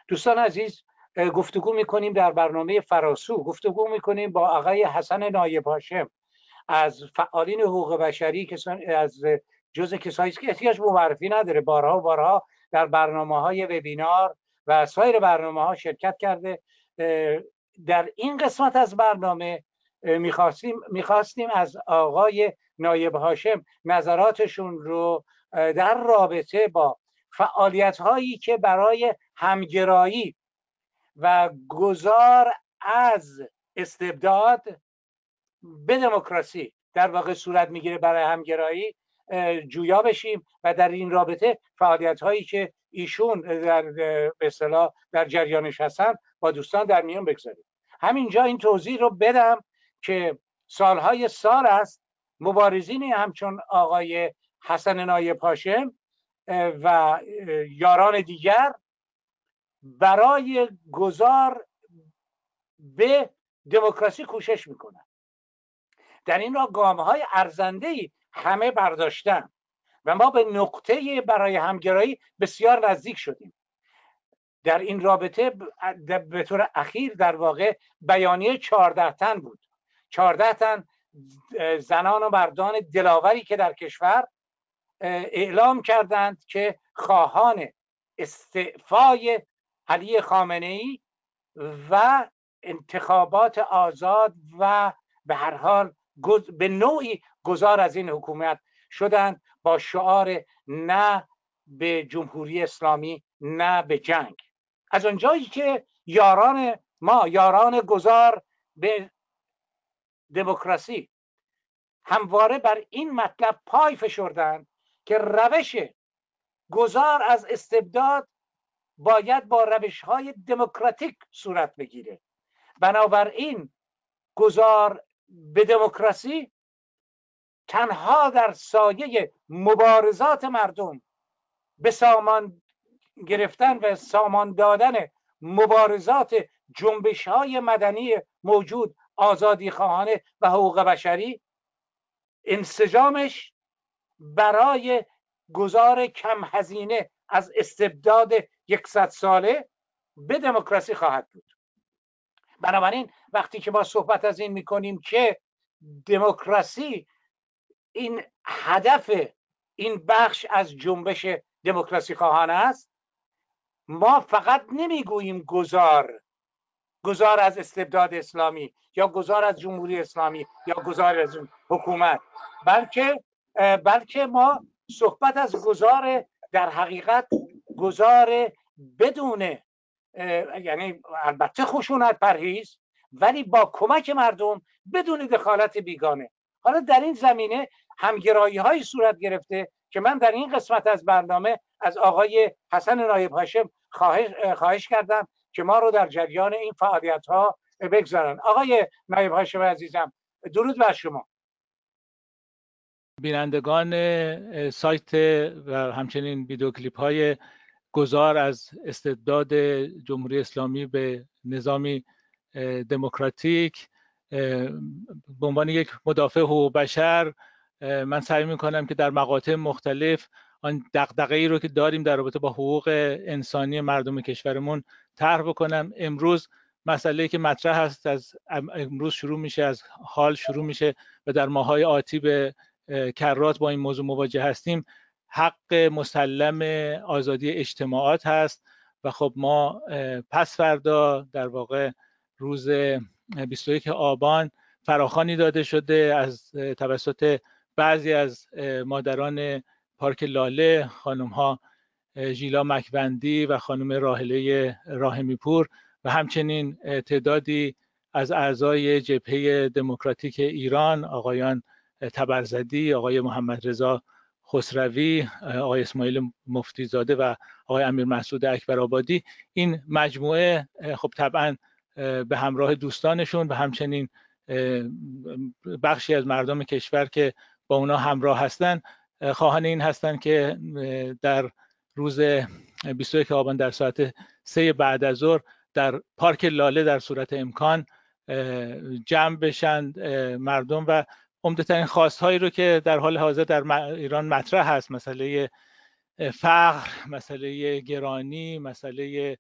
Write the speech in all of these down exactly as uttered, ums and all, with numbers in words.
دوستان عزیز، گفتگو میکنیم در برنامه فراسو، گفتگو میکنیم با آقای حسن نایب هاشم از فعالین حقوق بشری، کسان از جزء کسایی که احتیاج به معرفی نداره، بارها و بارها در برنامه‌های وبینار و سایر برنامه‌ها شرکت کرده. در این قسمت از برنامه میخواستیم میخواستیم از آقای نایب هاشم نظراتشون رو در رابطه با فعالیت‌هایی که برای همگرایی و گذار از استبداد به دموکراسی در واقع صورت میگیره برای همگرایی جویا بشیم و در این رابطه فعالیت‌هایی که ایشون در به اصطلاح در جریانش هستن با دوستان در میان بگذاریم. همینجا این توضیح رو بدم که سالهای سال است مبارزینی همچون آقای حسن نایب هاشم و یاران دیگر برای گذار به دموکراسی کوشش میکنن. در این راه گام‌های ارزنده‌ای همه برداشتن و ما به نقطه برای همگرایی بسیار نزدیک شدیم. در این رابطه به طور اخیر در واقع بیانیه چهارده تن بود. چهارده تن زنان و مردان دلاوری که در کشور اعلام کردند که خواهان استعفای علی خامنه‌ای و انتخابات آزاد و به هر حال به نوعی گذار از این حکومت شدند با شعار نه به جمهوری اسلامی نه به جنگ. از اونجایی که یاران ما، یاران گذار به دموکراسی، همواره بر این مطلب پای فشردند که روش گذار از استبداد باید با روش‌های دموکراتیک صورت بگیره. بنابراین گذار به دموکراسی تنها در سایه مبارزات مردم به سامان گرفتن و سامان دادن مبارزات جنبش‌های مدنی موجود، آزادی خواهانه و حقوق بشری، انسجامش برای گذار کم هزینه از استبداد یکصد ساله به دموکراسی خواهد بود. بنابراین وقتی که ما صحبت از این میکنیم که دموکراسی این هدف این بخش از جنبش دموکراسی خواهانه است، ما فقط نمیگوییم گذار گذار از استبداد اسلامی یا گذار از جمهوری اسلامی یا گذار از حکومت، بلکه بلکه ما صحبت از گذار در حقیقت گذار بدون، یعنی البته خشونت پرهیز، ولی با کمک مردم بدون دخالت بیگانه. حالا در این زمینه همگرایی های صورت گرفته که من در این قسمت از برنامه از آقای حسن نایب هاشم خواهش, خواهش کردم که ما رو در جریان این فعالیت ها بگذارن. آقای نایب هاشم عزیزم، درود بر شما. بینندگان سایت و همچنین ویدیو کلیپ های گذار از استبداد جمهوری اسلامی به نظامی دموکراتیک، به عنوان یک مدافع حقوق بشر من سعی میکنم که در مقاطع مختلف آن دغدغه‌ای رو که داریم در رابطه با حقوق انسانی مردم کشورمون طرح بکنم. امروز مسئله‌ای که مطرح هست از امروز شروع میشه، از حال شروع میشه و در ماه‌های آتی به کرات با این موضوع مواجه هستیم، حق مسلم آزادی اجتماعات هست. و خب ما پس فردا در واقع روز بیست و یک آبان فراخوانی داده شده از توسط بعضی از مادران پارک لاله، خانم ها ژیلا مکوندی و خانم راهله راهمی پور و همچنین تعدادی از اعضای جبهه دموکراتیک ایران، آقایان تبرزدی، آقای محمد رضا خسروی، آقای اسماعیل مفتی زاده و آقای امیر مسعود اکبرآبادی. این مجموعه خب طبعا به همراه دوستانشون و همچنین بخشی از مردم کشور که با اونا همراه هستن، خواهان این هستن که در روز بیست و یک آبان در ساعت سه بعد از ظهر در پارک لاله در صورت امکان جمع بشن مردم و عمدترین خواستهایی رو که در حال حاضر در ایران مطرح هست، مسئله فقر، مسئله گرانی، مسئله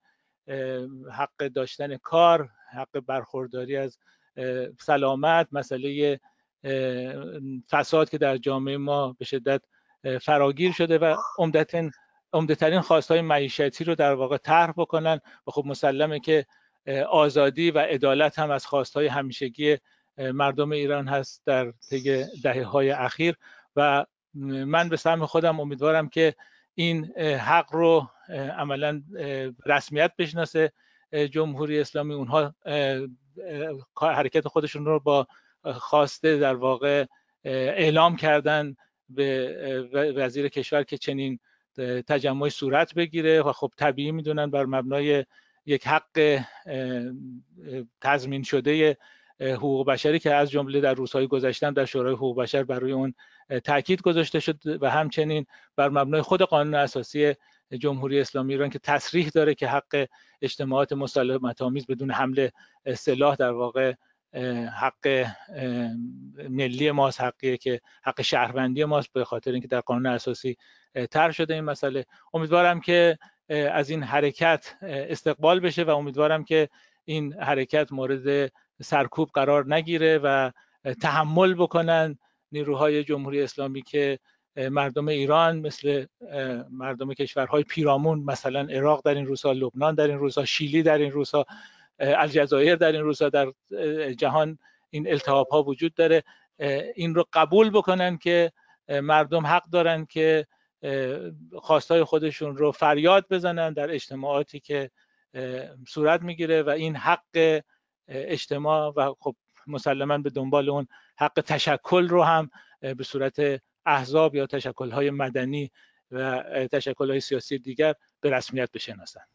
حق داشتن کار، حق برخورداری از سلامت، مسئله فساد که در جامعه ما به شدت فراگیر شده و عمدتاً عمده‌ترین خواست‌های معیشتی رو در واقع طرح بکنن و خب مسلمه که آزادی و عدالت هم از خواست‌های همیشگی مردم ایران هست در طی دهه‌های اخیر و من به سهم خودم امیدوارم که این حق رو عملاً رسمیت بشناسه جمهوری اسلامی. اونها حرکت خودشون رو با خواسته در واقع اعلام کردن به وزیر کشور که چنین تجمعی صورت بگیره و خب طبیعی میدونن بر مبنای یک حق تضمین شده حقوق بشری که از جمله در روزهای گذشته در شورای حقوق بشر برای اون تاکید گذاشته شد و همچنین بر مبنای خود قانون اساسی جمهوری اسلامی ایران که تصریح داره که حق اجتماعات مسالمت آمیز بدون حمل سلاح در واقع حق ملی ماست، حقیه که حق شهروندی ماست به خاطر اینکه در قانون اساسی طرح شده این مسئله. امیدوارم که از این حرکت استقبال بشه و امیدوارم که این حرکت مورد سرکوب قرار نگیره و تحمل بکنن نیروهای جمهوری اسلامی که مردم ایران مثل مردم کشورهای پیرامون مثلا عراق در این روزها، لبنان در این روزها، شیلی در این روزها، الجزایر در این روزها، در جهان این التهاب ها وجود داره، این رو قبول بکنن که مردم حق دارن که خواستای خودشون رو فریاد بزنن در اجتماعاتی که صورت میگیره و این حق اجتماع و خب مسلماً به دنبال اون حق تشکل رو هم به صورت احزاب یا تشکل‌های مدنی و تشکل‌های سیاسی دیگر به رسمیت بشناسن.